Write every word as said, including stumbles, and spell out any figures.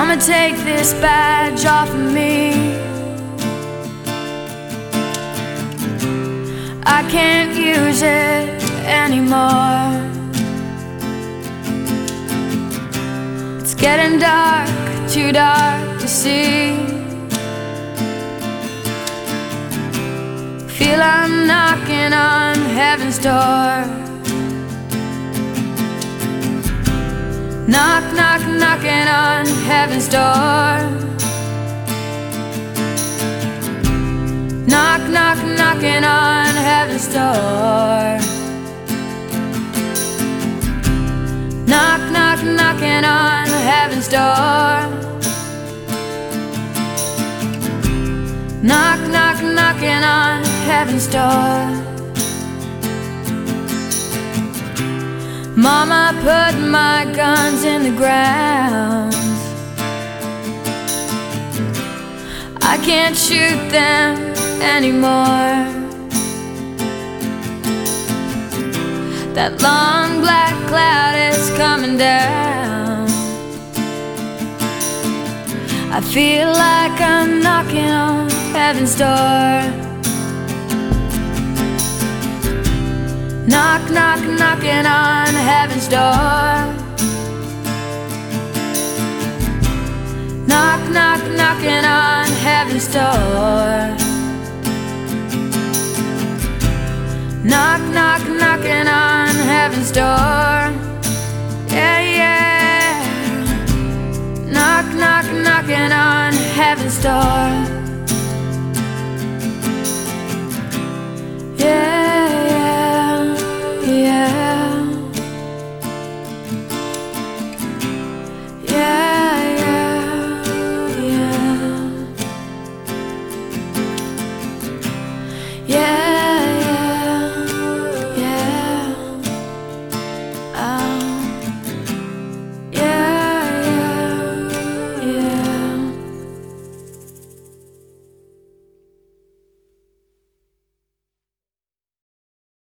Mama, take this badge off of me. I can't use it anymore. It's getting dark, too dark to see. Feel I'm knocking on heaven's door. Knock, knock, knocking on heaven's door. Knock, knock, knocking on heaven's door. Knock, knock, knocking on heaven's door. Knock, knock, knocking on heaven's door. Mama, put my guns in the ground. I can't shoot them anymore. That long black cloud is coming down. I feel like I'm knocking on heaven's door. Knock, knock, knocking on heaven's door. Knock, knock, knocking on heaven's door. Knock, knock, knocking on heaven's door. Yeah, yeah. Knock, knock, knocking on heaven's door.